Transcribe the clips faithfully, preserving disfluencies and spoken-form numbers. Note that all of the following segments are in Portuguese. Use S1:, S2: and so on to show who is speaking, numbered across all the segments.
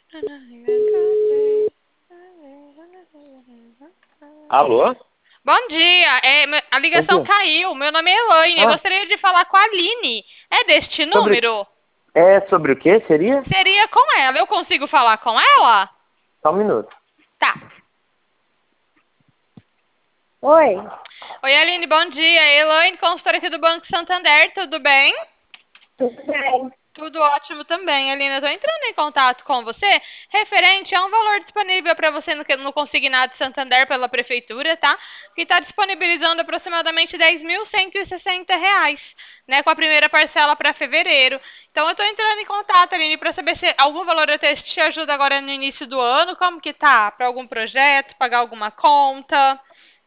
S1: Alô?
S2: Bom dia, é, me- a
S1: Bom
S2: ligação
S1: dia.
S2: caiu. Meu nome é Elaine. Eu
S1: Ah,
S2: gostaria de falar com a Aline. É deste
S1: sobre...
S2: número?
S1: É sobre o que seria?
S2: Seria com ela. Eu consigo falar com ela?
S1: Só um minuto.
S2: Tá.
S3: Oi,
S2: Oi, Aline, bom dia. Elaine, consultora aqui do Banco Santander, tudo bem?
S3: tudo bem?
S2: Tudo ótimo também, Aline. Eu tô entrando em contato com você referente a um valor disponível para você no, no Consignado Santander pela Prefeitura, tá? Que está disponibilizando aproximadamente dez mil cento e sessenta reais, né? Com a primeira parcela para fevereiro. Então, eu tô entrando em contato, Aline, para saber se algum valor desse te ajuda agora no início do ano. Como que tá? Para algum projeto, pagar alguma conta?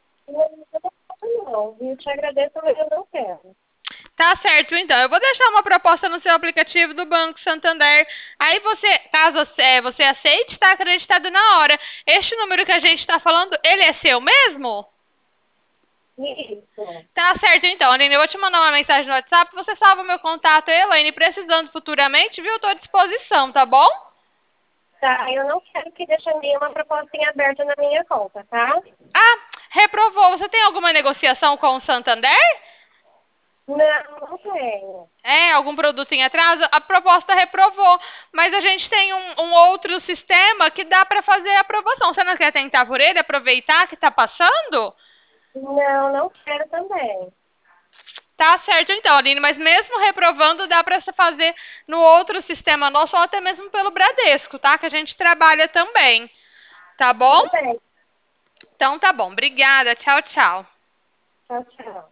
S3: Não, eu te agradeço, mas eu não quero.
S2: Tá certo, então. Eu vou deixar uma proposta no seu aplicativo do Banco Santander. Aí você, caso é, você aceite, está acreditado na hora. Este número que a gente está falando, ele é seu mesmo?
S3: Isso.
S2: Tá certo, então, Aline. Eu vou te mandar uma mensagem no WhatsApp. Você salva o meu contato, Elaine. Precisando futuramente, viu? Eu tô à disposição, tá bom?
S3: Tá, eu não quero que deixe nenhuma proposta em aberta na minha conta, tá?
S2: Ah, reprovou. Você tem alguma negociação com o Santander?
S3: Não, não tenho.
S2: É, algum produto em atraso, a proposta reprovou. Mas a gente tem um, um outro sistema que dá para fazer a aprovação. Você não quer tentar por ele, aproveitar que está passando?
S3: Não, não quero também.
S2: Tá certo então, Aline, mas mesmo reprovando, dá para você fazer no outro sistema nosso ou até mesmo pelo Bradesco, tá? Que a gente trabalha também. Tá bom?
S3: Tudo bem.
S2: Então tá bom. Obrigada. Tchau, tchau.
S3: Tchau, tchau.